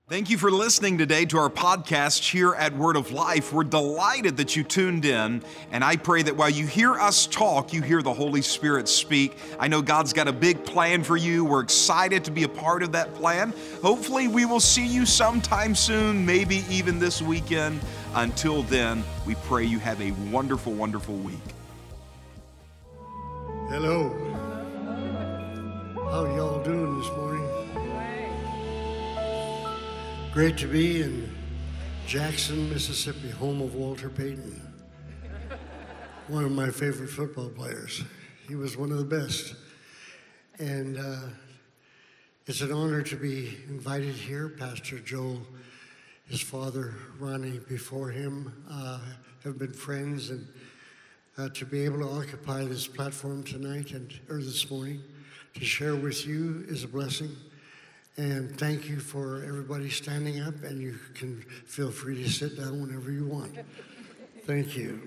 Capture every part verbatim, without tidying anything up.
Thank you for listening today to our podcast here at Word of Life. We're delighted that you tuned in, and I pray that while you hear us talk, you hear the Holy Spirit speak. I know God's got a big plan for you. We're excited to be a part of that plan. Hopefully, we will see you sometime soon, maybe even this weekend. Until then, we pray you have a wonderful, wonderful week. Hello. How are y'all doing this morning? Great to be in Jackson, Mississippi, home of Walter Payton, one of my favorite football players. He was one of the best. And uh, it's an honor to be invited here. Pastor Joel, his father, Ronnie, before him, uh, have been friends. And uh, to be able to occupy this platform tonight and or this morning to share with you is a blessing. And thank you for everybody standing up, and you can feel free to sit down whenever you want. Thank you.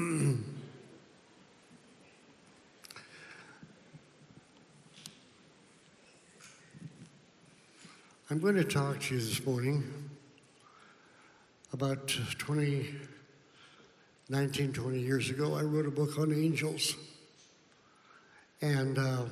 I'm going to talk to you this morning about twenty, nineteen, twenty years ago. I wrote a book on angels. And uh,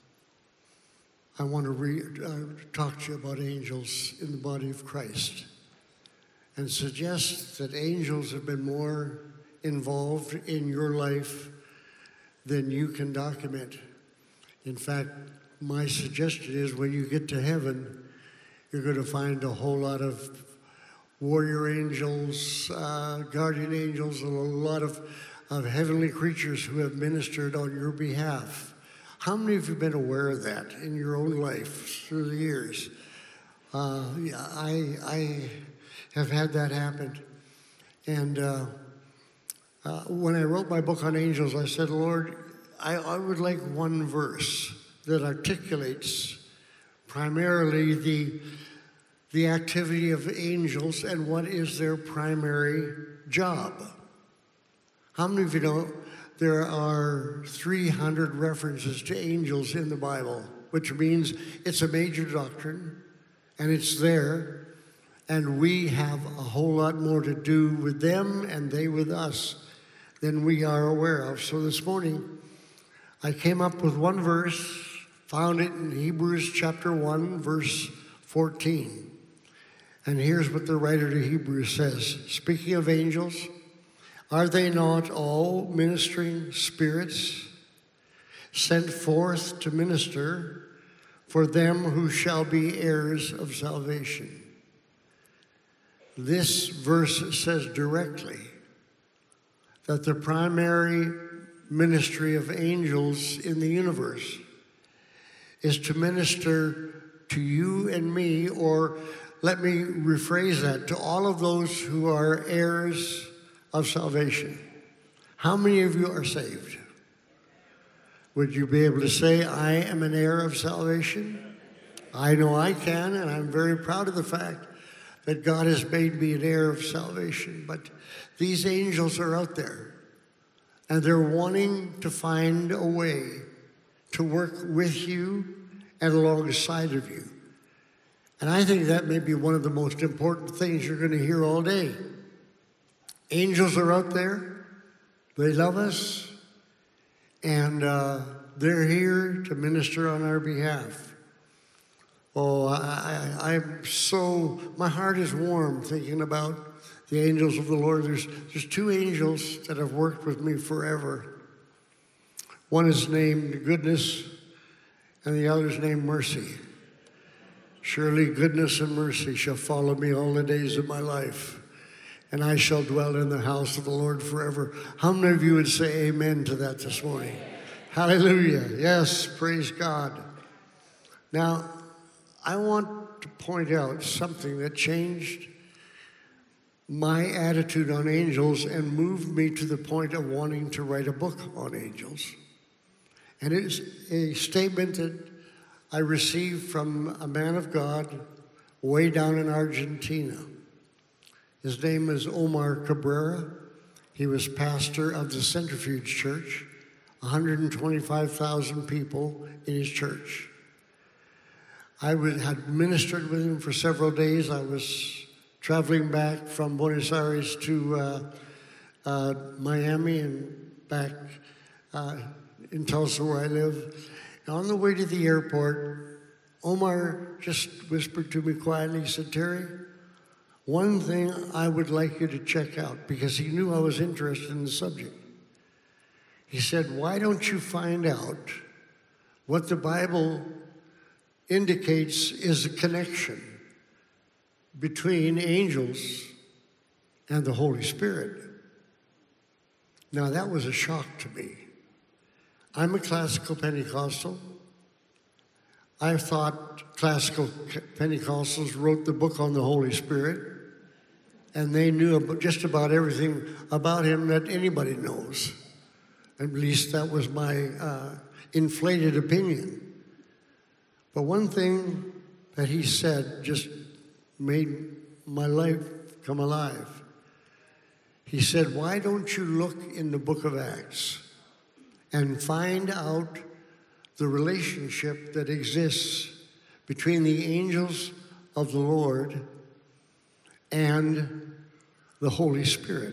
I want to re- uh, talk to you about angels in the body of Christ and suggest that angels have been more involved in your life than you can document. In fact, my suggestion is when you get to heaven, you're going to find a whole lot of warrior angels, uh, guardian angels, and a lot of, of heavenly creatures who have ministered on your behalf. How many of you have been aware of that in your own life through the years? Uh, yeah, I, I have had that happen. And uh, uh, when I wrote my book on angels, I said, Lord, I, I would like one verse that articulates primarily the, the activity of angels and what is their primary job. How many of you know there are three hundred references to angels in the Bible, which means it's a major doctrine, and it's there, and we have a whole lot more to do with them and they with us than we are aware of. So this morning, I came up with one verse, found it in Hebrews chapter one, verse fourteen. And here's what the writer to Hebrews says. Speaking of angels, are they not all ministering spirits sent forth to minister for them who shall be heirs of salvation? This verse says directly that the primary ministry of angels in the universe is to minister to you and me, or let me rephrase that, to all of those who are heirs of salvation. How many of you are saved? Would you be able to say, I am an heir of salvation? I know I can, and I'm very proud of the fact that God has made me an heir of salvation. But these angels are out there, and they're wanting to find a way to work with you and alongside of you. And I think that may be one of the most important things you're going to hear all day. Angels are out there. They love us. And uh, they're here to minister on our behalf. Oh, I, I, I'm so, my heart is warm thinking about the angels of the Lord. There's, there's two angels that have worked with me forever. One is named Goodness, and the other is named Mercy. Surely goodness and mercy shall follow me all the days of my life, and I shall dwell in the house of the Lord forever. How many of you would say amen to that this morning? Hallelujah. Yes, praise God. Now, I want to point out something that changed my attitude on angels and moved me to the point of wanting to write a book on angels. And it is a statement that I received from a man of God way down in Argentina. His name is Omar Cabrera. He was pastor of the Centrifuge Church, one hundred twenty-five thousand people in his church. I would, had ministered with him for several days. I was traveling back from Buenos Aires to uh, uh, Miami and back uh, in Tulsa where I live. And on the way to the airport, Omar just whispered to me quietly, he said, Terry, one thing I would like you to check out, because he knew I was interested in the subject. He said, why don't you find out what the Bible indicates is a connection between angels and the Holy Spirit? Now, that was a shock to me. I'm a classical Pentecostal. I thought classical Pentecostals wrote the book on the Holy Spirit, and they knew about just about everything about him that anybody knows. At least that was my uh, inflated opinion. But one thing that he said just made my life come alive. He said, why don't you look in the book of Acts and find out the relationship that exists between the angels of the Lord and the Holy Spirit.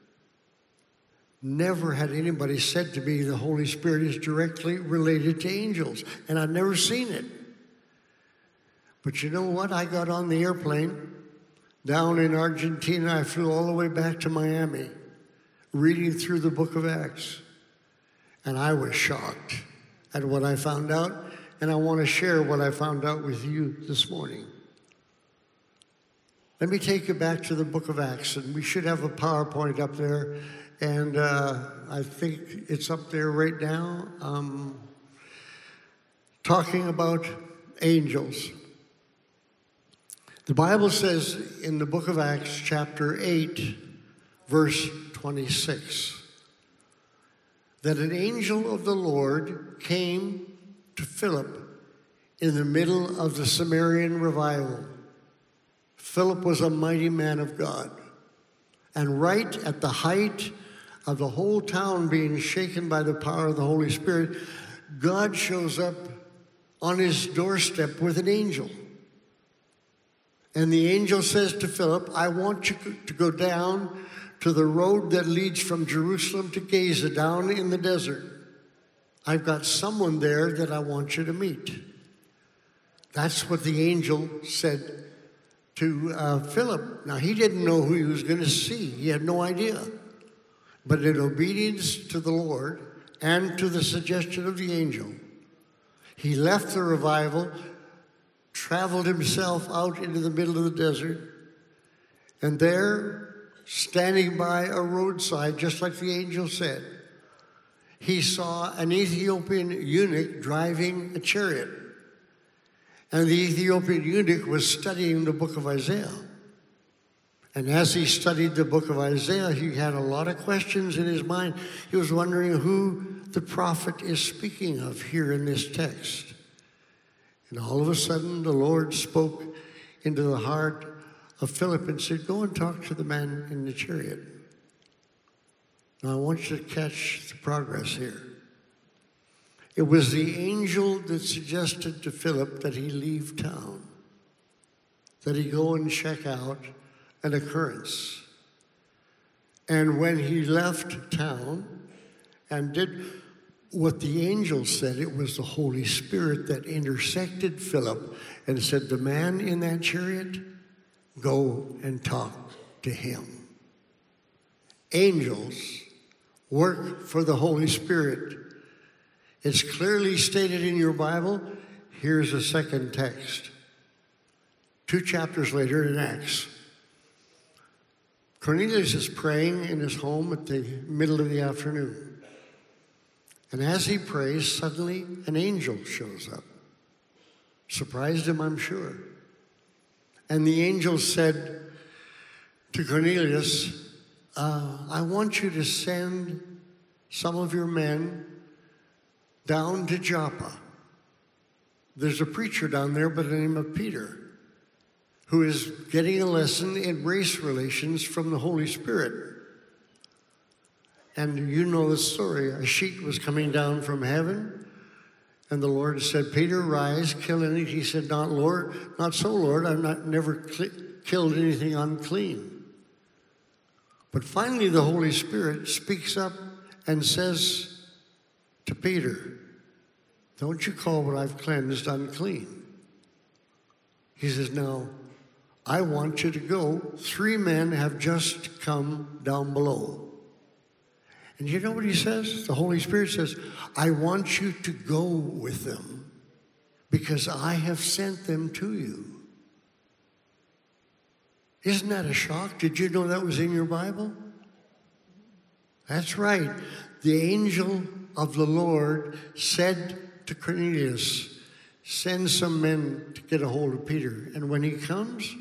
Never had anybody said to me the Holy Spirit is directly related to angels, and I'd never seen it. But you know what? I got on the airplane down in Argentina. I flew all the way back to Miami, reading through the book of Acts, and I was shocked at what I found out, and I want to share what I found out with you this morning. Let me take you back to the book of Acts, and we should have a PowerPoint up there, and uh, I think it's up there right now, um, talking about angels. The Bible says in the book of Acts, chapter eight, verse twenty-six, that an angel of the Lord came to Philip in the middle of the Samaritan revival. Philip was a mighty man of God. And right at the height of the whole town being shaken by the power of the Holy Spirit, God shows up on his doorstep with an angel. And the angel says to Philip, I want you to go down to the road that leads from Jerusalem to Gaza, down in the desert. I've got someone there that I want you to meet. That's what the angel said to uh, Philip. Now, he didn't know who he was going to see. He had no idea. But in obedience to the Lord and to the suggestion of the angel, he left the revival, traveled himself out into the middle of the desert, and there, standing by a roadside, just like the angel said, he saw an Ethiopian eunuch driving a chariot. And the Ethiopian eunuch was studying the book of Isaiah. And as he studied the book of Isaiah, he had a lot of questions in his mind. He was wondering who the prophet is speaking of here in this text. And all of a sudden, the Lord spoke into the heart of Philip and said, go and talk to the man in the chariot. Now, I want you to catch the progress here. It was the angel that suggested to Philip that he leave town, that he go and check out an occurrence. And when he left town and did what the angel said, it was the Holy Spirit that intersected Philip and said, the man in that chariot, go and talk to him. Angels work for the Holy Spirit. It's clearly stated in your Bible. Here's a second text. Two chapters later in Acts. Cornelius is praying in his home at the middle of the afternoon. And as he prays, suddenly an angel shows up. Surprised him, I'm sure. And the angel said to Cornelius, uh, I want you to send some of your men down to Joppa. There's a preacher down there by the name of Peter who is getting a lesson in race relations from the Holy Spirit. And you know the story. A sheet was coming down from heaven, And the Lord said, Peter, rise, kill anything. He said, not Lord, not so, Lord. I've not never cl- killed anything unclean. But finally, the Holy Spirit speaks up and says to Peter, don't you call what I've cleansed unclean. He says, now, I want you to go. Three men have just come down below. And you know what he says? The Holy Spirit says, I want you to go with them because I have sent them to you. Isn't that a shock? Did you know that was in your Bible? That's right. The angel of the Lord said to Cornelius, send some men to get a hold of Peter. And when he comes,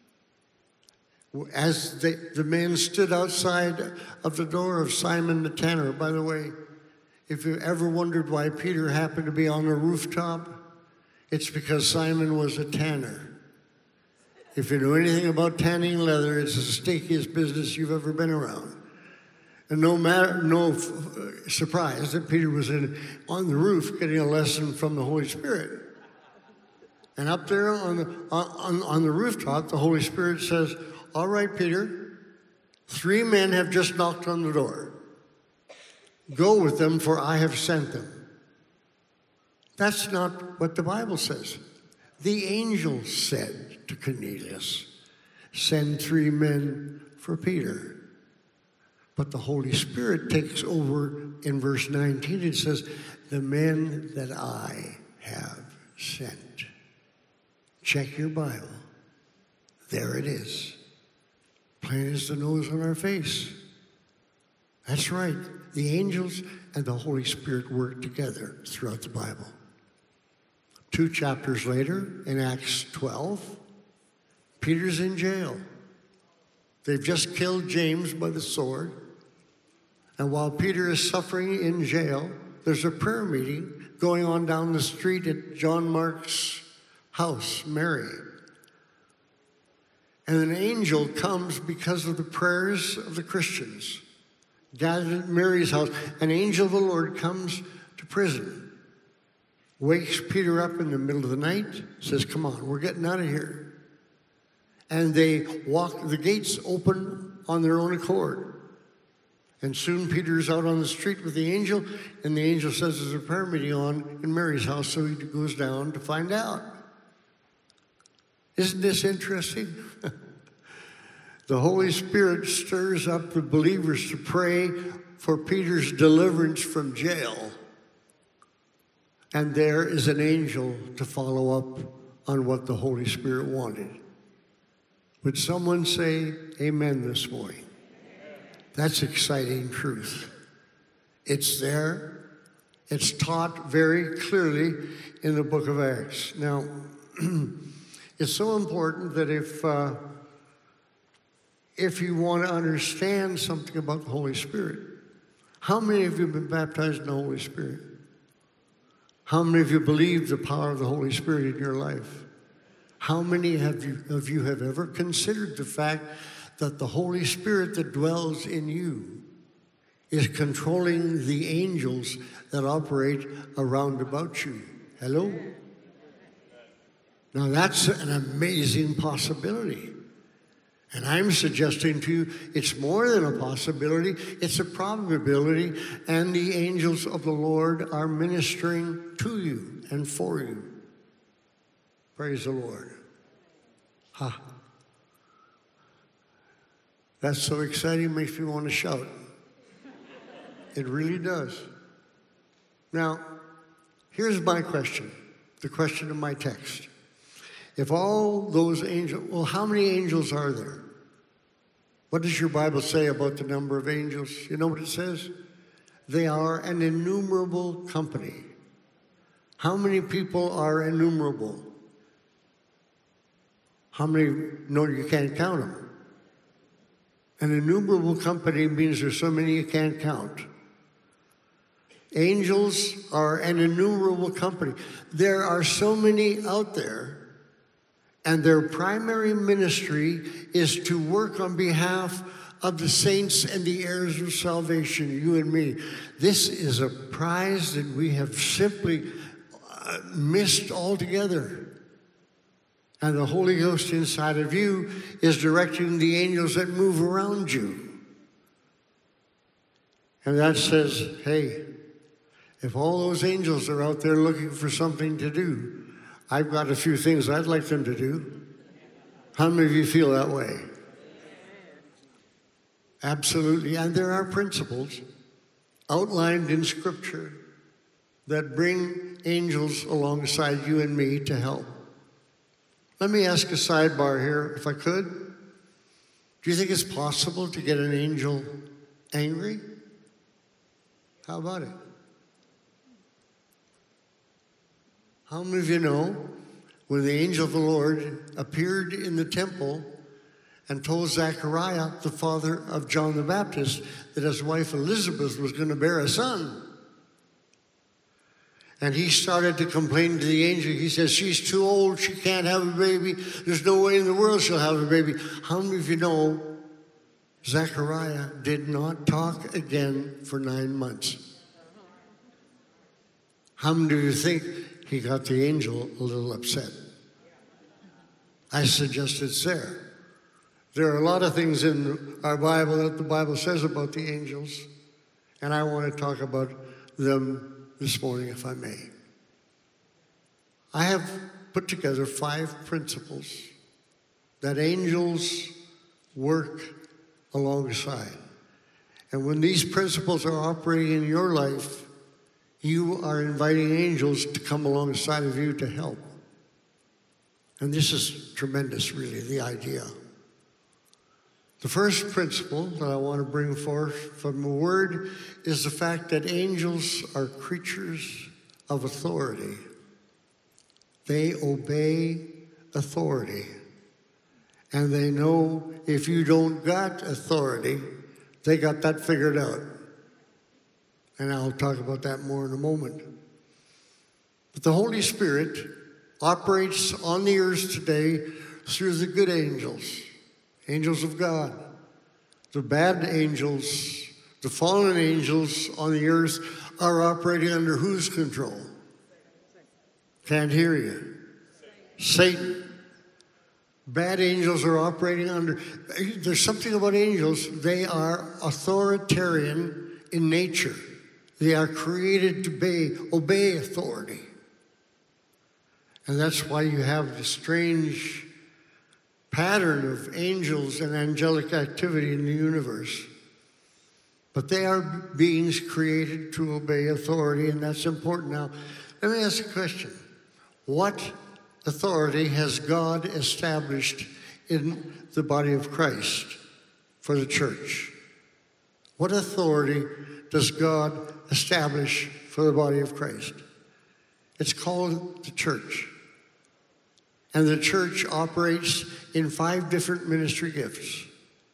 as they, the men stood outside of the door of Simon the tanner, by the way, if you ever wondered why Peter happened to be on the rooftop, it's because Simon was a tanner. If you know anything about tanning leather, it's the stinkiest business you've ever been around. And no matter, no f- surprise that Peter was in, on the roof getting a lesson from the Holy Spirit. And up there on the, on, on the rooftop, the Holy Spirit says, all right, Peter, three men have just knocked on the door. Go with them, for I have sent them. That's not what the Bible says. The angel said to Cornelius, send three men for Peter. But the Holy Spirit takes over in verse nineteen. It says, the men that I have sent. Check your Bible. There it is. Plain as the nose on our face. That's right. The angels and the Holy Spirit work together throughout the Bible. Two chapters later, in Acts twelve, Peter's in jail. They've just killed James by the sword. And while Peter is suffering in jail, there's a prayer meeting going on down the street at John Mark's house, Mary. And an angel comes because of the prayers of the Christians. Gathered at Mary's house, an angel of the Lord comes to prison, wakes Peter up in the middle of the night, says, come on, we're getting out of here. And they walk, the gates open on their own accord. And soon Peter's out on the street with the angel, and the angel says there's a prayer meeting on in Mary's house, so he goes down to find out. Isn't this interesting? The Holy Spirit stirs up the believers to pray for Peter's deliverance from jail. And there is an angel to follow up on what the Holy Spirit wanted. Would someone say amen this morning? That's exciting truth. It's there. It's taught very clearly in the book of Acts. Now, it's so important that if uh, if you want to understand something about the Holy Spirit, how many of you have been baptized in the Holy Spirit? How many of you believe the power of the Holy Spirit in your life? How many have you, of you have ever considered the fact that the Holy Spirit that dwells in you is controlling the angels that operate around about you? Hello? Now that's an amazing possibility. And I'm suggesting to you, it's more than a possibility, it's a probability, and the angels of the Lord are ministering to you and for you. Praise the Lord. Ha. That's so exciting, makes me want to shout. It really does. Now, here's my question, the question of my text. If all those angels, well, how many angels are there? What does your Bible say about the number of angels? You know what it says? They are an innumerable company. How many people are innumerable? How many? No, you can't count them. An innumerable company means there's so many you can't count. Angels are an innumerable company. There are so many out there, and their primary ministry is to work on behalf of the saints and the heirs of salvation, you and me. This is a prize that we have simply uh, missed altogether. And the Holy Ghost inside of you is directing the angels that move around you. And that says, hey, if all those angels are out there looking for something to do, I've got a few things I'd like them to do. How many of you feel that way? Absolutely. And there are principles outlined in Scripture that bring angels alongside you and me to help. Let me ask a sidebar here, if I could. Do you think it's possible to get an angel angry? How about it? How many of you know when the angel of the Lord appeared in the temple and told Zechariah, the father of John the Baptist, that his wife Elizabeth was going to bear a son? And he started to complain to the angel. He says, she's too old, she can't have a baby. There's no way in the world she'll have a baby. How many of you know Zechariah did not talk again for nine months? How many of you think he got the angel a little upset? I suggest it's there. There are a lot of things in our Bible that the Bible says about the angels, and I want to talk about them this morning, if I may. I have put together five principles that angels work alongside. And when these principles are operating in your life, you are inviting angels to come alongside of you to help. And this is tremendous, really, the idea. The first principle that I want to bring forth from the Word is the fact that angels are creatures of authority. They obey authority. And they know if you don't got authority, they got that figured out. And I'll talk about that more in a moment. But the Holy Spirit operates on the earth today through the good angels. Angels of God. The bad angels, the fallen angels on the earth are operating under whose control? Can't hear you. Satan. Bad angels are operating under, there's something about angels, they are authoritarian in nature. They are created to obey, obey authority. And that's why you have the strange pattern of angels and angelic activity in the universe. But they are beings created to obey authority, and that's important. Now, let me ask a question. What authority has God established in the body of Christ for the church? What authority does God establish for the body of Christ? It's called the church. And the church operates in five different ministry gifts: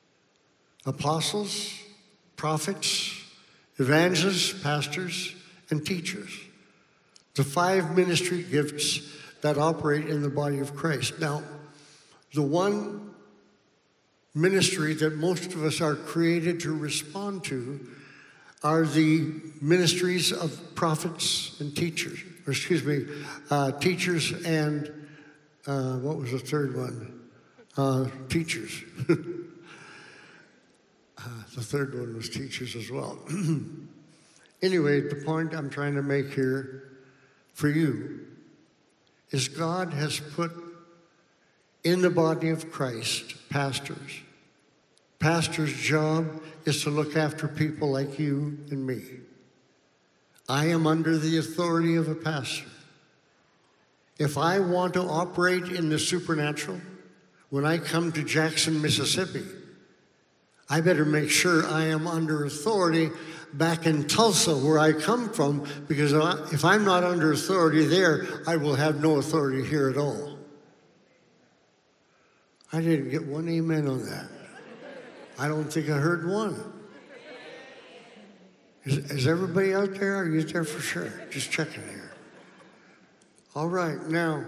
apostles, prophets, evangelists, pastors, and teachers. The five ministry gifts that operate in the body of Christ. Now, the one ministry that most of us are created to respond to are the ministries of prophets and teachers, or excuse me, uh, teachers and Uh, what was the third one? Uh, teachers. uh, the third one was teachers as well. Anyway, the point I'm trying to make here for you is God has put in the body of Christ pastors. Pastor's job is to look after people like you and me. I am under the authority of a pastor. If I want to operate in the supernatural, when I come to Jackson, Mississippi, I better make sure I am under authority back in Tulsa, where I come from, because if I'm not under authority there, I will have no authority here at all. I didn't get one amen on that. I don't think I heard one. Is, is everybody out there? Are you there for sure? Just checking here. All right, now,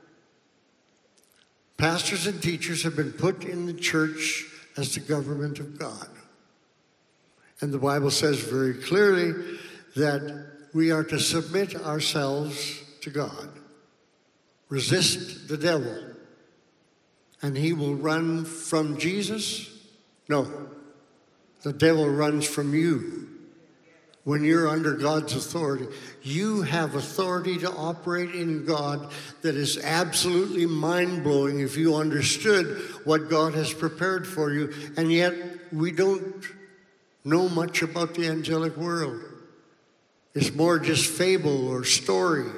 pastors and teachers have been put in the church as the government of God. And the Bible says very clearly that we are to submit ourselves to God. Resist the devil, and he will run from Jesus? No, the devil runs from you. When you're under God's authority, you have authority to operate in God that is absolutely mind-blowing if you understood what God has prepared for you. And yet, we don't know much about the angelic world. It's more just fable or story.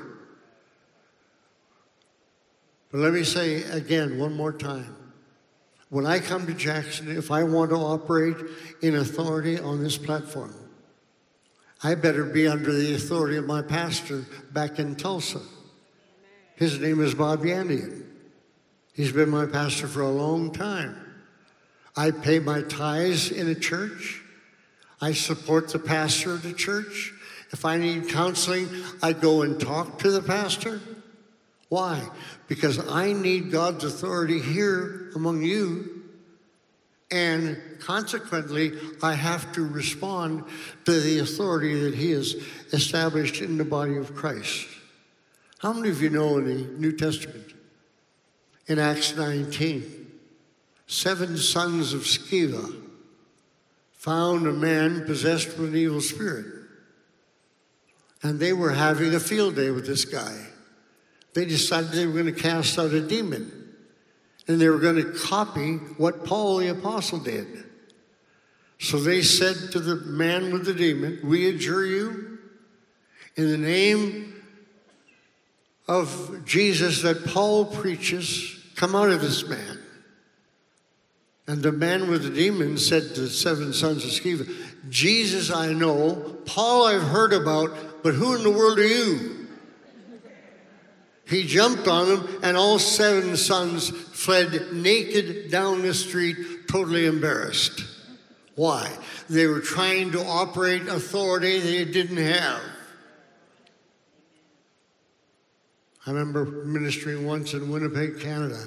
But let me say again, one more time. When I come to Jackson, if I want to operate in authority on this platform, I better be under the authority of my pastor back in Tulsa. His name is Bob Yandian. He's been my pastor for a long time. I pay my tithes in a church. I support the pastor of the church. If I need counseling, I go and talk to the pastor. Why? Because I need God's authority here among you. And consequently, I have to respond to the authority that he has established in the body of Christ. How many of you know in the New Testament, in Acts nineteen, seven sons of Sceva found a man possessed with an evil spirit. And they were having a field day with this guy. They decided they were going to cast out a demon. And they were going to copy what Paul the Apostle did. So they said to the man with the demon, we adjure you in the name of Jesus that Paul preaches, come out of this man. And the man with the demon said to the seven sons of Sceva, Jesus I know, Paul I've heard about, but who in the world are you? He jumped on them, and all seven sons fled naked down the street, totally embarrassed. Why? They were trying to operate authority they didn't have. I remember ministering once in Winnipeg, Canada.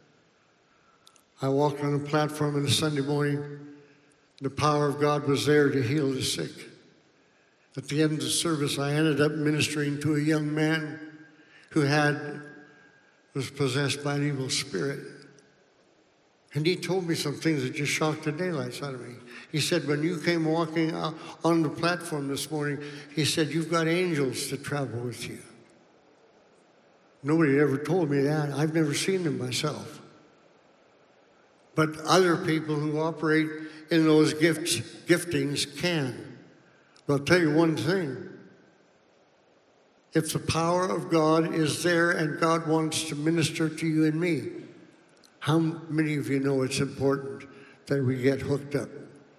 I walked on a platform on a Sunday morning. The power of God was there to heal the sick. At the end of the service, I ended up ministering to a young man who had, was possessed by an evil spirit. And he told me some things that just shocked the daylights out of me. He said, when you came walking out on the platform this morning, he said, you've got angels to travel with you. Nobody ever told me that. I've never seen them myself. But other people who operate in those gifts, giftings can. But I'll tell you one thing. If the power of God is there and God wants to minister to you and me, how many of you know it's important that we get hooked up?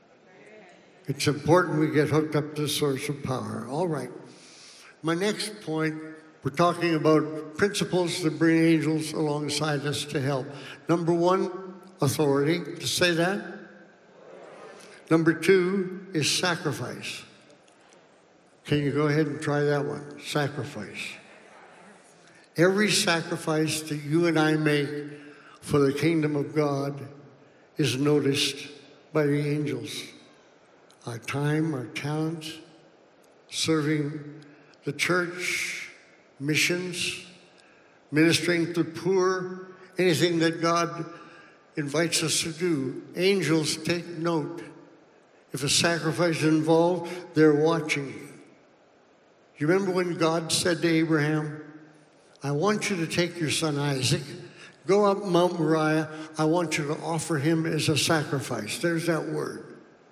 It's important we get hooked up to the source of power. All right. My next point, we're talking about principles that bring angels alongside us to help. Number one, authority. To say that? Number two is sacrifice. Can you go ahead and try that one? Sacrifice. Every sacrifice that you and I make for the kingdom of God is noticed by the angels. Our time, our talents, serving the church, missions, ministering to the poor, anything that God invites us to do. Angels take note. If a sacrifice is involved, they're watching you. You remember when God said to Abraham, I want you to take your son Isaac, go up Mount Moriah, I want you to offer him as a sacrifice. There's that word.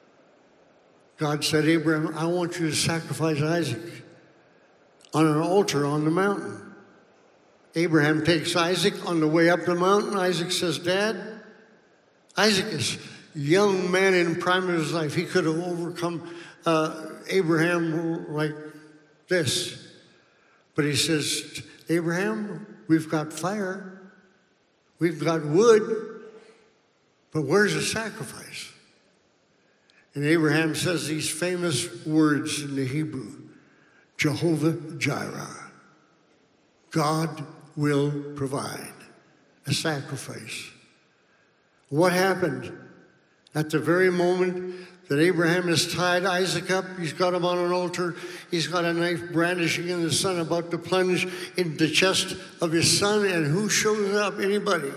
God said, Abraham, I want you to sacrifice Isaac on an altar on the mountain. Abraham takes Isaac on the way up the mountain. Isaac says, Dad, Isaac is a young man in the prime of his life. He could have overcome uh, Abraham like this. But he says, Abraham, we've got fire, we've got wood, but where's the sacrifice? And Abraham says these famous words in the Hebrew, Jehovah Jireh, God will provide a sacrifice. What happened? At the very moment that Abraham has tied Isaac up, he's got him on an altar, he's got a knife brandishing in the sun, about to plunge into the chest of his son, and who shows up? Anybody?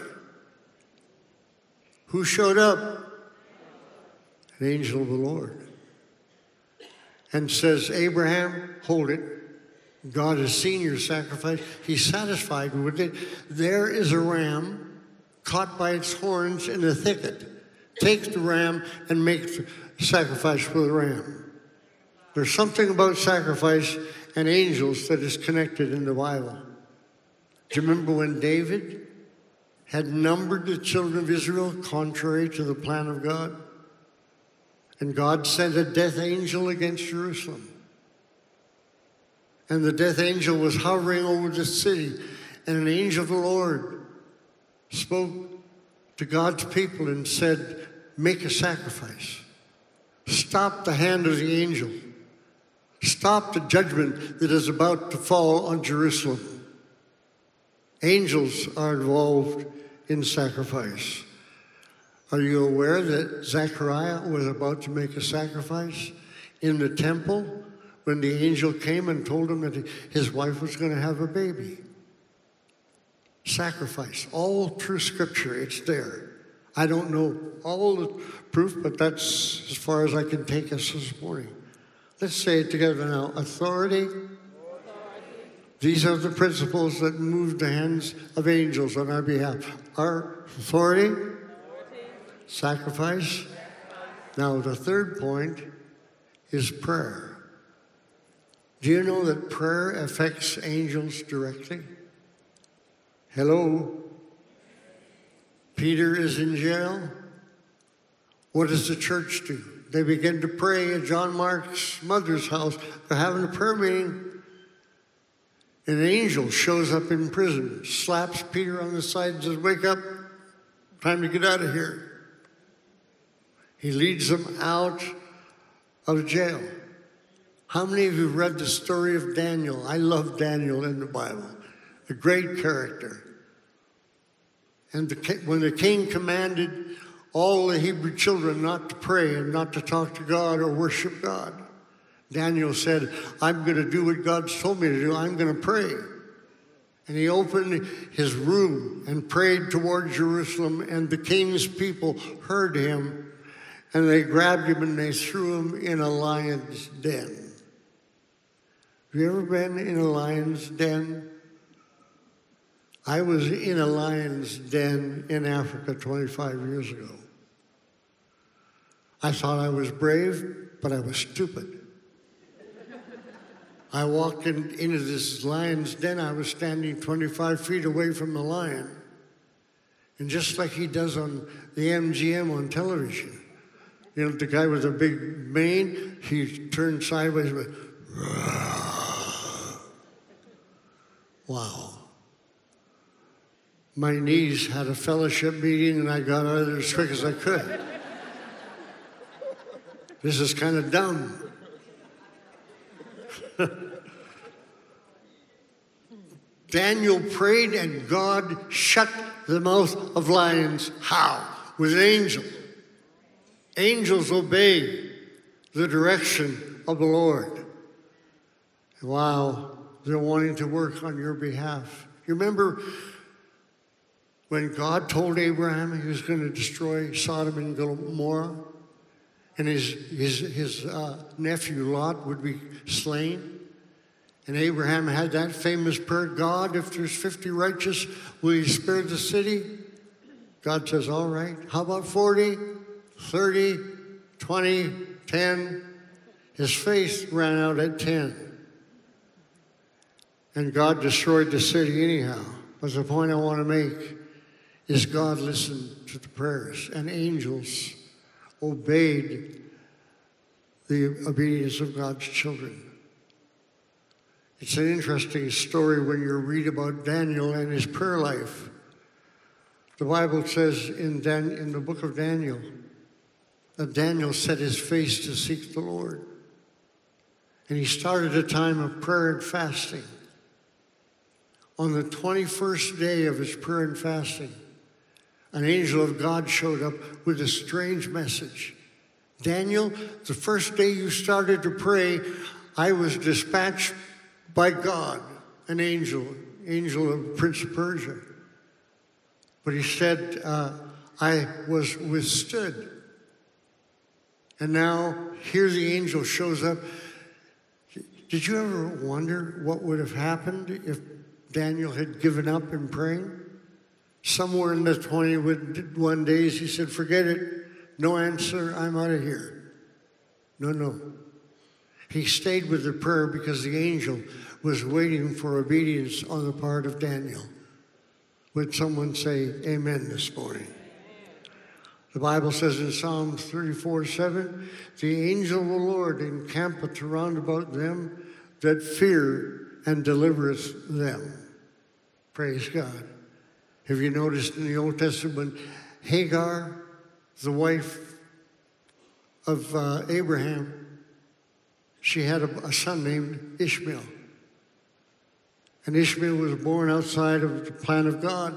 Who showed up? An angel of the Lord. And says, Abraham, hold it. God has seen your sacrifice. He's satisfied with it. There is a ram caught by its horns in the thicket. Take the ram and make the sacrifice for the ram. There's something about sacrifice and angels that is connected in the Bible. Do you remember when David had numbered the children of Israel contrary to the plan of God? And God sent a death angel against Jerusalem. And the death angel was hovering over the city. And an angel of the Lord spoke to God's people and said, make a sacrifice. Stop the hand of the angel. Stop the judgment that is about to fall on Jerusalem. Angels are involved in sacrifice. Are you aware that Zechariah was about to make a sacrifice in the temple when the angel came and told him that his wife was going to have a baby? Sacrifice, all through Scripture, it's there. I don't know all the proof, but that's as far as I can take us this morning. Let's say it together now. Authority. Authority. These are the principles that move the hands of angels on our behalf. Our authority. Authority. Sacrifice. Sacrifice. Now, the third point is prayer. Do you know that prayer affects angels directly? Hello? Peter is in jail. What does the church do? They begin to pray at John Mark's mother's house. They're having a prayer meeting. An angel shows up in prison, slaps Peter on the side and says, wake up, time to get out of here. He leads them out of jail. How many of you have read the story of Daniel? I love Daniel in the Bible. A great character. And the, when the king commanded all the Hebrew children not to pray and not to talk to God or worship God, Daniel said, I'm going to do what God's told me to do. I'm going to pray. And he opened his room and prayed toward Jerusalem, and the king's people heard him, and they grabbed him and they threw him in a lion's den. Have you ever been in a lion's den? I was in a lion's den in Africa twenty-five years ago. I thought I was brave, but I was stupid. I walked in, into this lion's den. I was standing twenty-five feet away from the lion. And just like he does on the M G M on television, you know, the guy with a big mane, he turned sideways and went, wow. My niece had a fellowship meeting, and I got out of there as quick as I could. This is kind of dumb. Daniel prayed, and God shut the mouth of lions. How? With an angel. Angels obey the direction of the Lord. Wow, they're wanting to work on your behalf. You remember when God told Abraham he was going to destroy Sodom and Gomorrah, and his, his, his uh, nephew Lot would be slain? And Abraham had that famous prayer, God, if there's fifty righteous, will you spare the city? God says, all right. How about forty, thirty, twenty, ten? His faith ran out at ten. And God destroyed the city anyhow. But the point I want to make is God listened to the prayers, and angels obeyed the obedience of God's children. It's an interesting story when you read about Daniel and his prayer life. The Bible says in, Dan, in the book of Daniel that Daniel set his face to seek the Lord. And he started a time of prayer and fasting. On the twenty-first day of his prayer and fasting, an angel of God showed up with a strange message. Daniel, the first day you started to pray, I was dispatched by God, an angel, angel of Prince of Persia. But he said, uh, I was withstood. And now here the angel shows up. Did you ever wonder what would have happened if Daniel had given up in praying? Somewhere in the twenty-one days, he said, forget it. No answer, I'm out of here. No, no. He stayed with the prayer because the angel was waiting for obedience on the part of Daniel. Would someone say amen this morning? The Bible says in Psalm thirty-four seven, the angel of the Lord encampeth round about them that fear and delivereth them. Praise God. Have you noticed in the Old Testament, Hagar, the wife of uh, Abraham, she had a, a son named Ishmael. And Ishmael was born outside of the plan of God.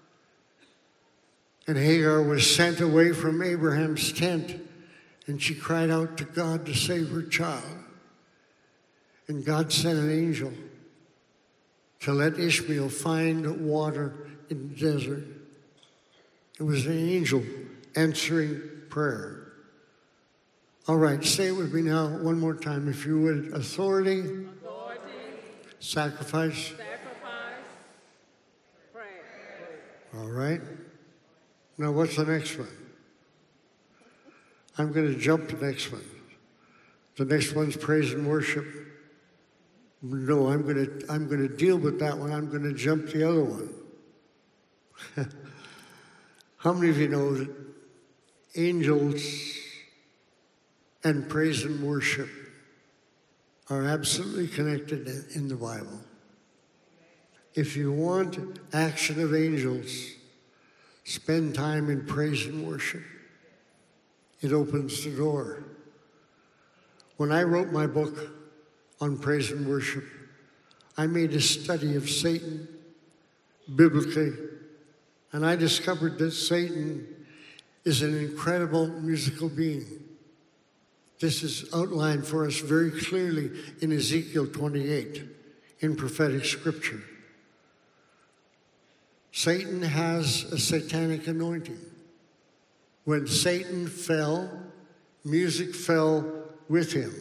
And Hagar was sent away from Abraham's tent, and she cried out to God to save her child. And God sent an angel to let Ishmael find water in the desert. It was an angel answering prayer. All right, say it with me now one more time, if you would. Authority, Authority. Sacrifice, Sacrifice. Prayer. all right. Now what's the next one? I'm going to jump to the next one. The next one's praise and worship. No, I'm going to I'm going to deal with that one. I'm going to jump the other one. How many of you know that angels and praise and worship are absolutely connected in the Bible? If you want action of angels, spend time in praise and worship. It opens the door. When I wrote my book on praise and worship, I made a study of Satan biblically, and I discovered that Satan is an incredible musical being. This is outlined for us very clearly in Ezekiel twenty-eight, in prophetic scripture. Satan has a satanic anointing. When Satan fell, music fell with him.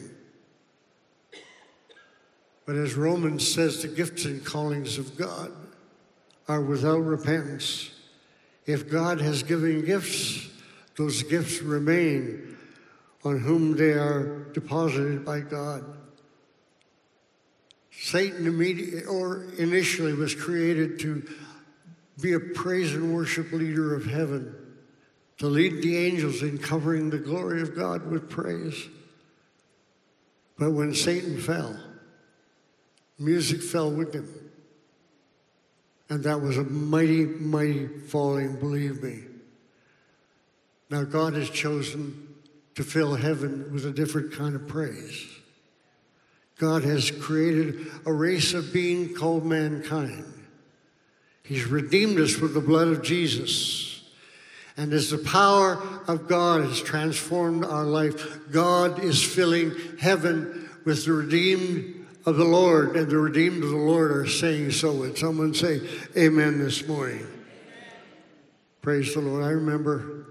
But as Romans says, the gifts and callings of God are without repentance. If God has given gifts, those gifts remain on whom they are deposited by God. Satan immediately or initially was created to be a praise and worship leader of heaven, to lead the angels in covering the glory of God with praise. But when Satan fell, music fell with him. And that was a mighty, mighty falling, believe me. Now God has chosen to fill heaven with a different kind of praise. God has created a race of being called mankind. He's redeemed us with the blood of Jesus. And as the power of God has transformed our life, God is filling heaven with the redeemed of the Lord, and the redeemed of the Lord are saying so. And someone say amen this morning. Amen. Praise the Lord. I remember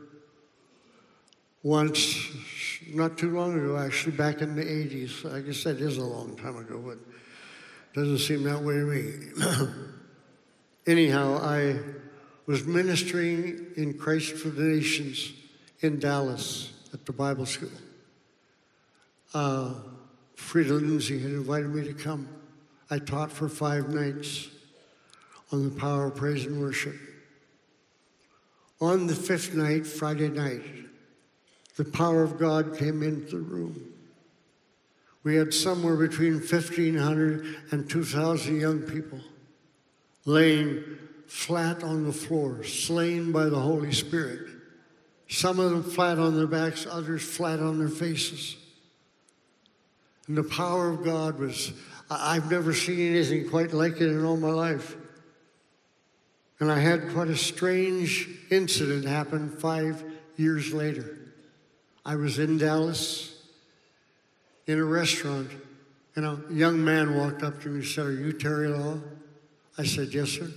once, not too long ago, actually, back in the eighties. I guess that is a long time ago, but it doesn't seem that way to me. Anyhow, I was ministering in Christ for the Nations in Dallas at the Bible school. Uh, Frida Lindsay had invited me to come. I taught for five nights on the power of praise and worship. On the fifth night, Friday night, the power of God came into the room. We had somewhere between fifteen hundred and two thousand young people laying flat on the floor, slain by the Holy Spirit. Some of them flat on their backs, others flat on their faces. And the power of God was, I've never seen anything quite like it in all my life. And I had quite a strange incident happen five years later. I was in Dallas in a restaurant, and a young man walked up to me and said, "Are you Terry Law?" I said, "Yes, sir."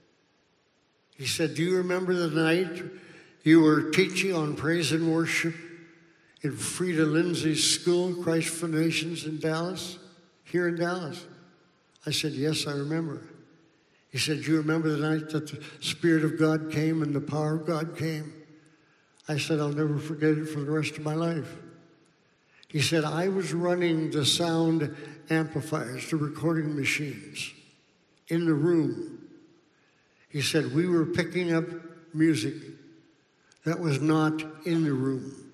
He said, "Do you remember the night you were teaching on praise and worship in Frida Lindsay's school, Christ for Nations in Dallas, here in Dallas?" I said, "Yes, I remember." He said, "Do you remember the night that the Spirit of God came and the power of God came?" I said, "I'll never forget it for the rest of my life." He said, "I was running the sound amplifiers, the recording machines, in the room." He said, "We were picking up music that was not in the room.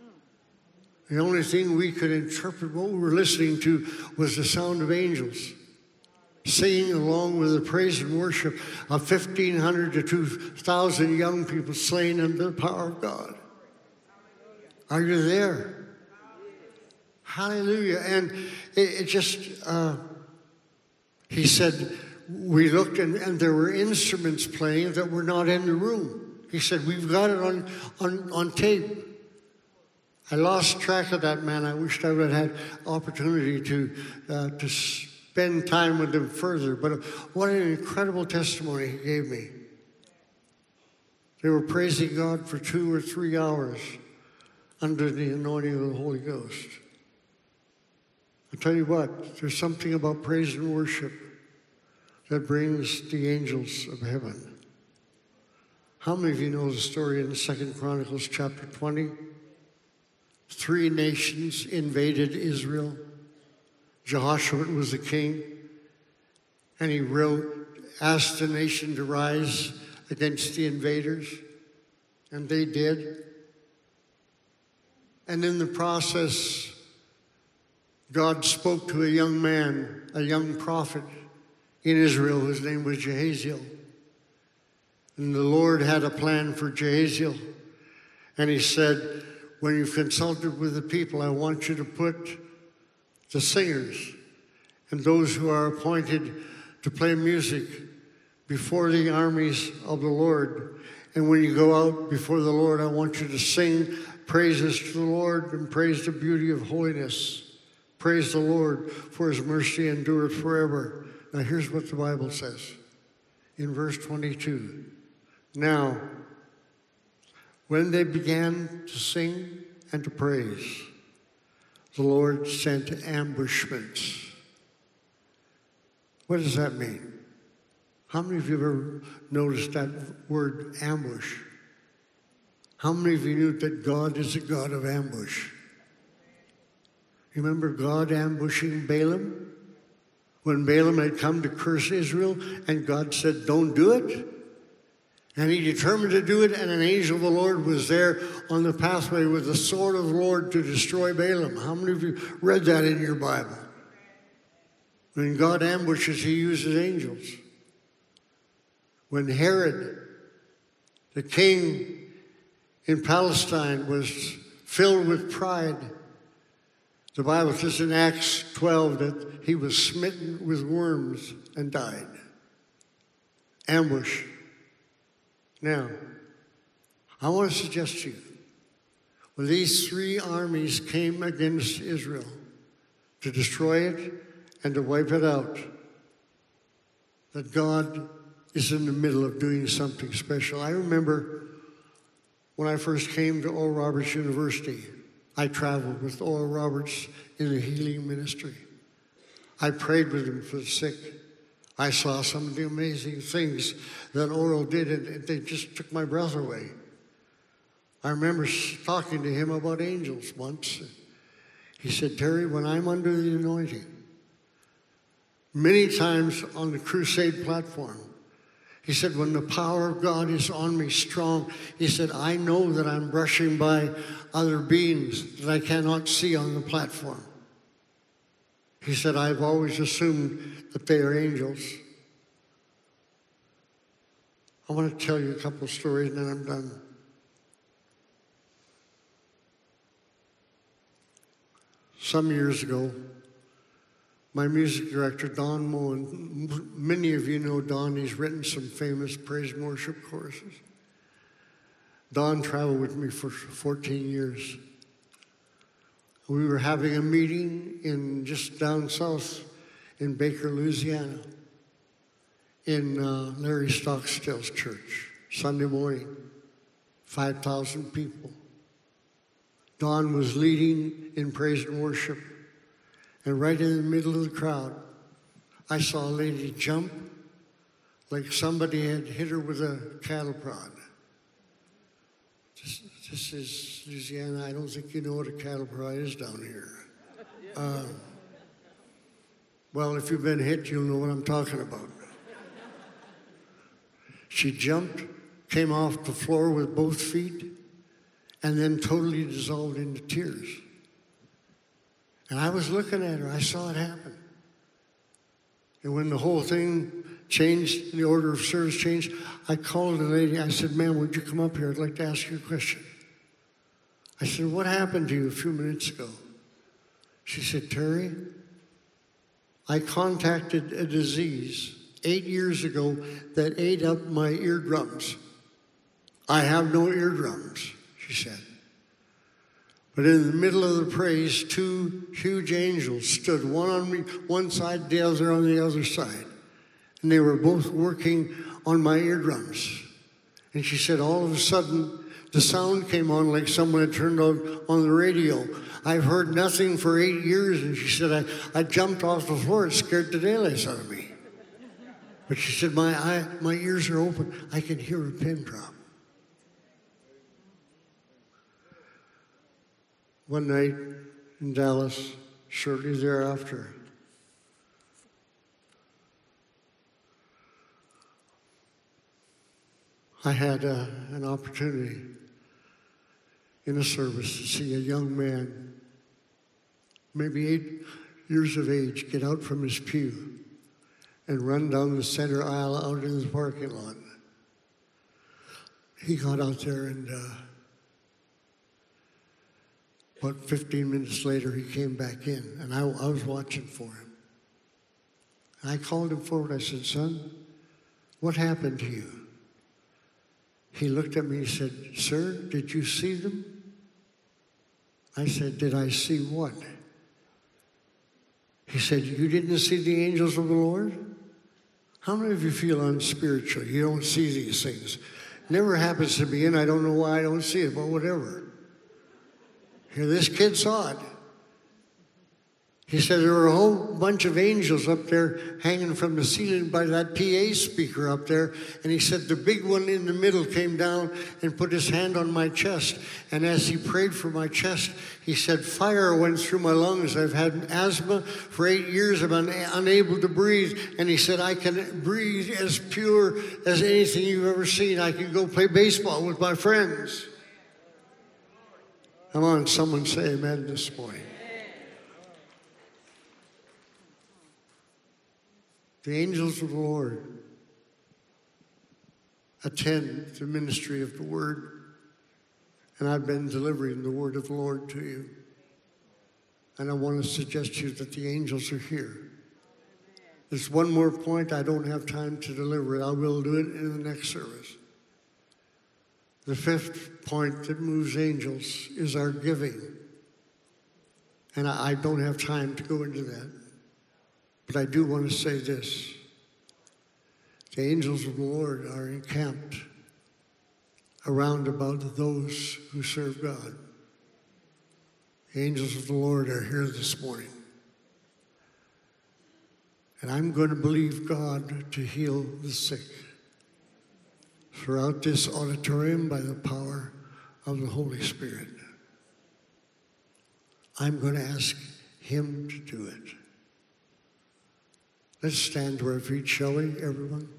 The only thing we could interpret what we were listening to was the sound of angels singing along with the praise and worship of fifteen hundred to two thousand young people slain under the power of God." Are you there? Hallelujah. And it, it just, uh, he said, we looked and, and there were instruments playing that were not in the room. He said, "We've got it on, on, on tape." I lost track of that man. I wished I would have had opportunity to, uh, to spend time with him further. But what an incredible testimony he gave me. They were praising God for two or three hours under the anointing of the Holy Ghost. I'll tell you what, there's something about praise and worship that brings the angels of heaven. How many of you know the story in Second Chronicles chapter twenty? Three nations invaded Israel. Jehoshaphat was the king, and he wrote, asked the nation to rise against the invaders, and they did. And in the process, God spoke to a young man, a young prophet in Israel, whose name was Jehaziel. And the Lord had a plan for Jehaziel. And he said, when you've consulted with the people, I want you to put the singers and those who are appointed to play music before the armies of the Lord. And when you go out before the Lord, I want you to sing praises to the Lord and praise the beauty of holiness. Praise the Lord, for his mercy endureth forever. Now here's what the Bible says in verse twenty-two. Now, when they began to sing and to praise, the Lord sent ambushments. What does that mean? How many of you have ever noticed that word ambush? How many of you knew that God is a God of ambush? You remember God ambushing Balaam? When Balaam had come to curse Israel, and God said, don't do it. And he determined to do it, and an angel of the Lord was there on the pathway with the sword of the Lord to destroy Balaam. How many of you read that in your Bible? When God ambushes, he uses angels. When Herod, the king in Palestine, was filled with pride, the Bible says in Acts twelve that he was smitten with worms and died. Ambush. Now, I want to suggest to you, when these three armies came against Israel to destroy it and to wipe it out, that God is in the middle of doing something special. I remember when I first came to Oral Roberts University, I traveled with Oral Roberts in the healing ministry. I prayed with him for the sick. I saw some of the amazing things that Oral did, and they just took my breath away. I remember talking to him about angels once. He said, Terry, when I'm under the anointing, many times on the crusade platform, he said, when the power of God is on me strong, he said, I know that I'm brushing by other beings that I cannot see on the platform. He said, I've always assumed that they are angels. I want to tell you a couple of stories and then I'm done. Some years ago, my music director, Don Moen. Many of you know Don. He's written some famous praise and worship choruses. Don traveled with me for fourteen years. We were having a meeting in just down south in Baker, Louisiana, in uh, Larry Stockstill's church, Sunday morning, five thousand people. Don was leading in praise and worship, and right in the middle of the crowd, I saw a lady jump like somebody had hit her with a cattle prod. This, this is Louisiana. I don't think you know what a cattle prod is down here. Uh, well, if you've been hit, you'll know what I'm talking about. She jumped, came off the floor with both feet, and then totally dissolved into tears. And I was looking at her. I saw it happen. And when the whole thing changed, the order of service changed, I called the lady. I said, ma'am, would you come up here? I'd like to ask you a question. I said, what happened to you a few minutes ago? She said, Terry, I contacted a disease eight years ago that ate up my eardrums. I have no eardrums, she said. But in the middle of the praise, two huge angels stood, one on me, one side, the other on the other side. And they were both working on my eardrums. And she said, all of a sudden, the sound came on like someone had turned on, on the radio. I've heard nothing for eight years. And she said, I, I jumped off the floor. It scared the daylights out of me. But she said, my, eye, my ears are open. I can hear a pin drop. One night in Dallas, shortly thereafter, I had uh, an opportunity in a service to see a young man, maybe eight years of age, get out from his pew and run down the center aisle out in the parking lot. He got out there and uh, about fifteen minutes later, he came back in, and I, I was watching for him. And I called him forward. I said, son, what happened to you? He looked at me and said, sir, did you see them? I said, did I see what? He said, you didn't see the angels of the Lord? How many of you feel unspiritual? You don't see these things. Never happens to me, and I don't know why I don't see it, but whatever. Here, this kid saw it. He said there were a whole bunch of angels up there hanging from the ceiling by that P A speaker up there. And he said the big one in the middle came down and put his hand on my chest. And as he prayed for my chest, he said, fire went through my lungs. I've had asthma for eight years. I'm un- unable to breathe. And he said, I can breathe as pure as anything you've ever seen. I can go play baseball with my friends. Come on, someone say amen this morning. The angels of the Lord attend the ministry of the Word, and I've been delivering the Word of the Lord to you. And I want to suggest to you that the angels are here. There's one more point. I don't have time to deliver it. I will do it in the next service. The fifth point that moves angels is our giving. And I, I don't have time to go into that. But I do want to say this. The angels of the Lord are encamped around about those who serve God. The angels of the Lord are here this morning. And I'm going to believe God to heal the sick throughout this auditorium by the power of the Holy Spirit. I'm going to ask Him to do it. Let's stand to our feet, shall we, everyone?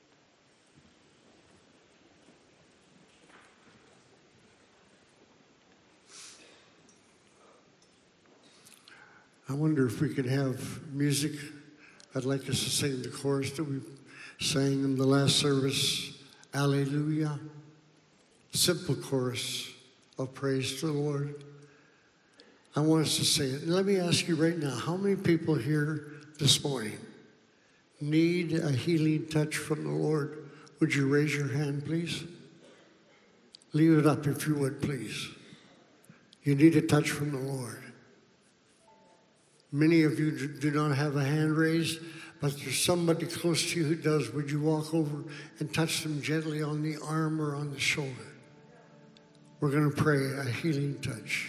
I wonder if we could have music. I'd like us to sing the chorus that we sang in the last service, Alleluia. Simple chorus of praise to the Lord. I want us to sing it. And let me ask you right now, how many people here this morning need a healing touch from the Lord, would you raise your hand, please? Leave it up if you would, please. You need a touch from the Lord. Many of you do not have a hand raised, but there's somebody close to you who does. Would you walk over and touch them gently on the arm or on the shoulder? We're going to pray a healing touch.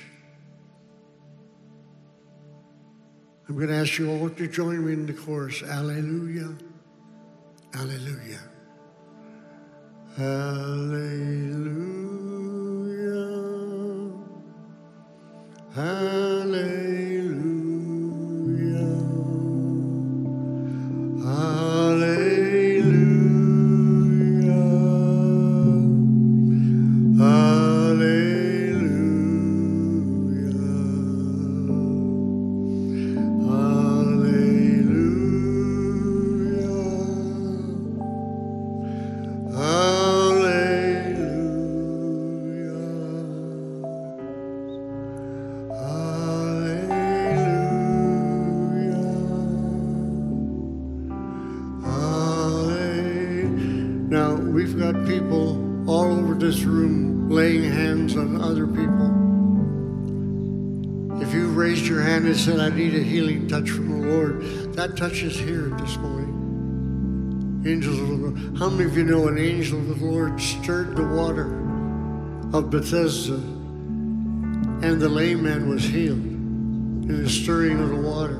I'm going to ask you all to join me in the chorus. Alleluia, alleluia, alleluia, alleluia, Now, we've got people all over this room laying hands on other people. If you raised your hand and said, I need a healing touch from the Lord, that touch is here this morning. Angels of the Lord. How many of you know an angel of the Lord stirred the water of Bethesda and the lame man was healed in the stirring of the water?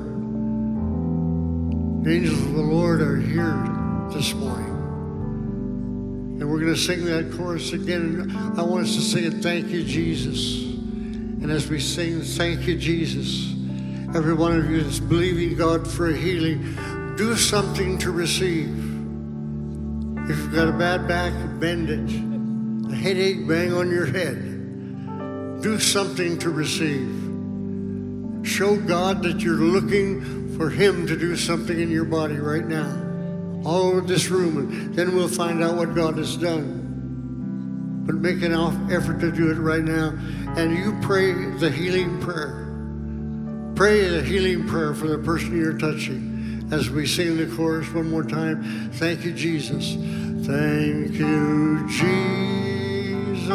The angels of the Lord are here this morning. And we're going to sing that chorus again. I want us to sing it, Thank You, Jesus. And as we sing, Thank You, Jesus, every one of you that's believing God for a healing, do something to receive. If you've got a bad back, bend it. A headache, bang on your head. Do something to receive. Show God that you're looking for Him to do something in your body right now. All over this room, and then we'll find out what God has done. But make an effort to do it right now. And you pray the healing prayer. Pray the healing prayer for the person you're touching. As we sing the chorus one more time, thank you, Jesus. Thank you, Jesus.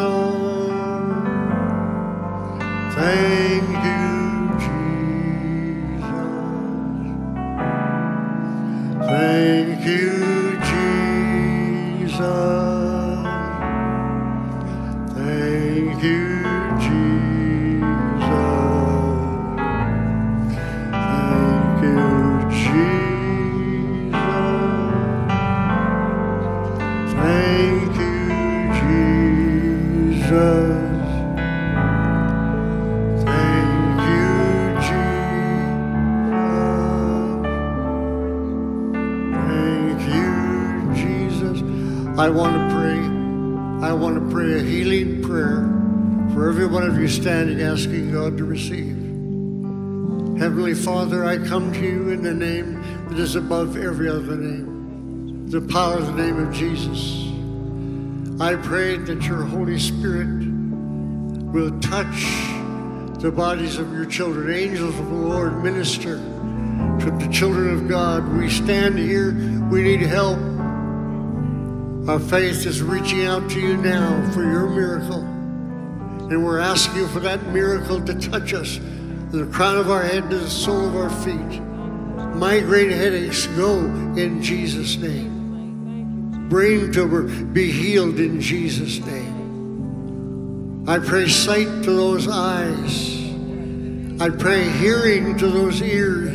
Thank you, Jesus. Thank you, Jesus. Thank you, Jesus. Thank you, Jesus. Thank you, Jesus. Thank you, Jesus. I want to pray. I want to pray a healing prayer for every one of you standing, asking God to receive. Heavenly Father, I come to you in the name that is above every other name, the power of the name of Jesus. I pray that your Holy Spirit will touch the bodies of your children. Angels of the Lord, minister to the children of God. We stand here. We need help. Our faith is reaching out to you now for your miracle. And we're asking for that miracle to touch us from the crown of our head to the sole of our feet. Migraine headaches, go in Jesus' name. Brain tumor, be healed in Jesus' name. I pray sight to those eyes. I pray hearing to those ears.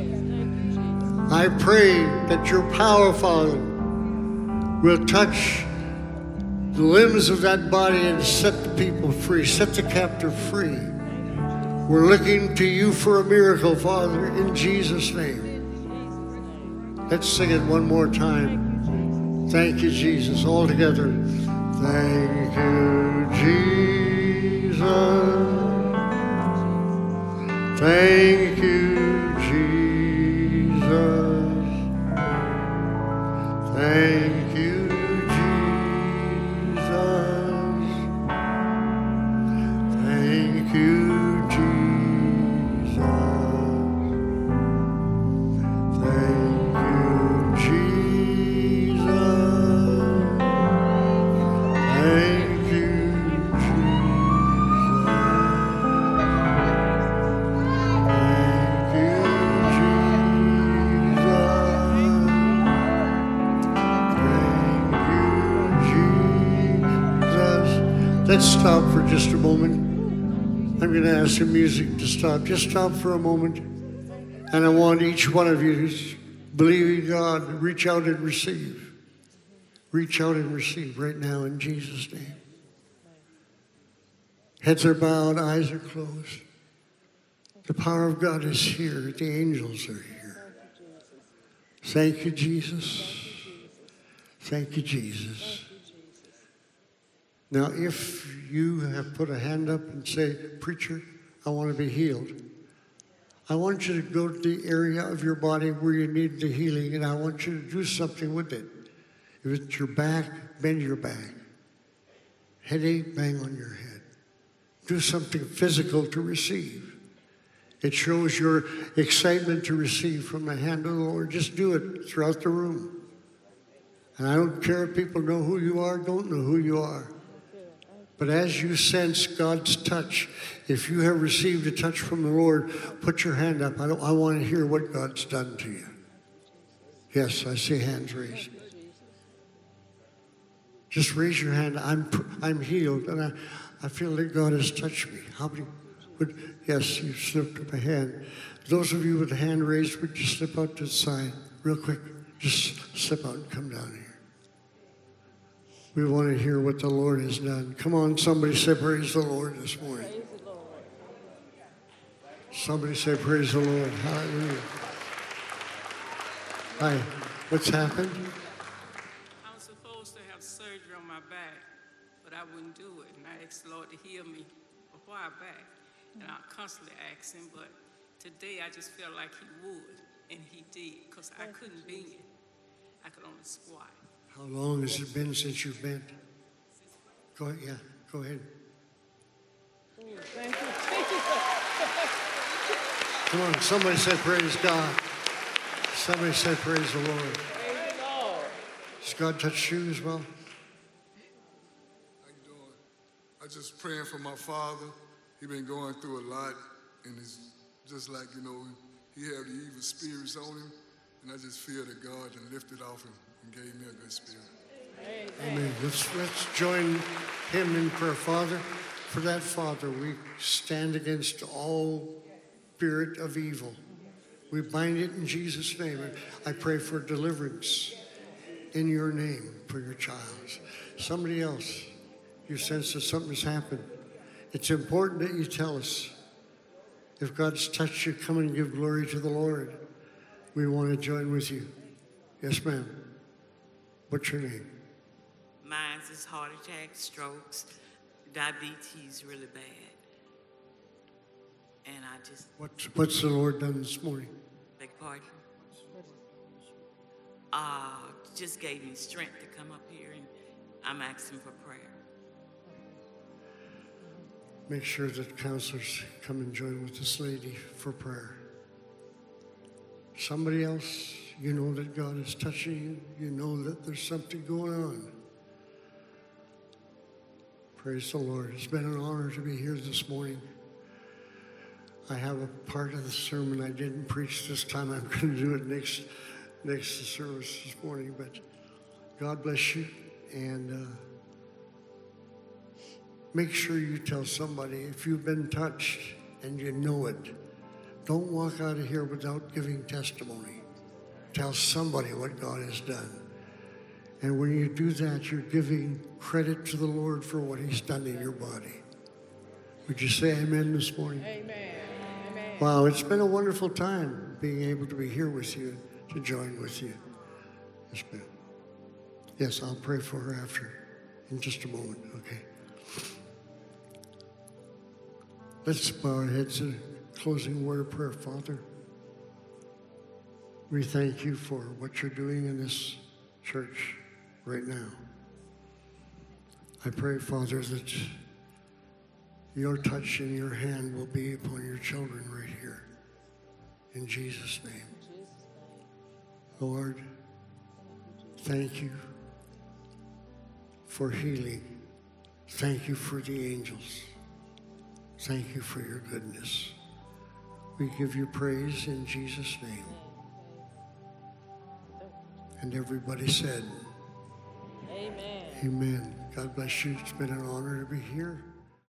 I pray that your power, Father, will touch the limbs of that body and set the people free, set the captive free. We're looking to you for a miracle, Father, in Jesus' name. Let's sing it one more time. Thank you, Jesus, all together. Thank you, Jesus. Thank you, Jesus. Thank you, Jesus. Thank you, Jesus. Let's stop for just a moment. I'm going to ask the music to stop. Just stop for a moment. And I want each one of you to believe in God, reach out and receive. Reach out and receive right now in Jesus' name. Heads are bowed, eyes are closed. The power of God is here. The angels are here. Thank you, Jesus. Thank you, Jesus. Now, if you have put a hand up and say, preacher, I want to be healed, I want you to go to the area of your body where you need the healing, and I want you to do something with it. If it's your back, bend your back. Headache, bang on your head. Do something physical to receive. It shows your excitement to receive from the hand of the Lord. Just do it throughout the room. And I don't care if people know who you are, don't know who you are. But as you sense God's touch, if you have received a touch from the Lord, put your hand up. I, don't, I want to hear what God's done to you. Yes, I see hands raised. Just raise your hand. I'm I'm healed, and I, I feel that God has touched me. How many would, yes, you slipped up a hand. Those of you with a hand raised, would you slip out to the side real quick? Just slip out and come down here. We want to hear what the Lord has done. Come on, somebody say praise the Lord this morning. Praise the Lord. Somebody say praise the Lord. Hallelujah. Hi, what's happened? I was supposed to have surgery on my back, but I wouldn't do it. And I asked the Lord to heal me a while back. And I constantly asked him, but today I just felt like he would. And he did, because I couldn't bend. I could only squat. How long has it been since you've been? Go ahead, yeah, go ahead. Thank you, Jesus. Come on, somebody say praise God. Somebody say praise the Lord. Praise the Lord. Has God touched you as well? How you doing? I just praying for my father. He been going through a lot, and it's just like, you know, he had the evil spirits on him, and I just feel that God and lifted off him and gave me a good spirit. Amen. Let's, let's join him in prayer. Father, for that father, we stand against all spirit of evil. We bind it in Jesus' name. And I pray for deliverance in your name for your child. Somebody else, you sense that something's happened. It's important that you tell us. If God's touched you, come and give glory to the Lord. We want to join with you. Yes, ma'am. What's your name? Mine is heart attack, strokes, diabetes really bad. And I just... What's, what's the Lord done this morning? Beg your pardon? Uh, just gave me strength to come up here, and I'm asking for prayer. Make sure that counselors come and join with this lady for prayer. Somebody else, you know that God is touching you. You know that there's something going on. Praise the Lord. It's been an honor to be here this morning. I have a part of the sermon I didn't preach this time. I'm going to do it next next service this morning. But God bless you. And uh, make sure you tell somebody if you've been touched and you know it. Don't walk out of here without giving testimony. Tell somebody what God has done. And when you do that, you're giving credit to the Lord for what he's done in your body. Would you say amen this morning? Amen. Amen. Wow, it's been a wonderful time being able to be here with you, to join with you. Yes, ma'am. Yes, I'll pray for her after, in just a moment, okay? Let's bow our heads in a closing word of prayer. Father, we thank you for what you're doing in this church right now. I pray, Father, that your touch and your hand will be upon your children right here. In Jesus' name. Lord, thank you for healing. Thank you for the angels. Thank you for your goodness. We give you praise in Jesus' name. And everybody said, Amen. amen. God bless you. It's been an honor to be here.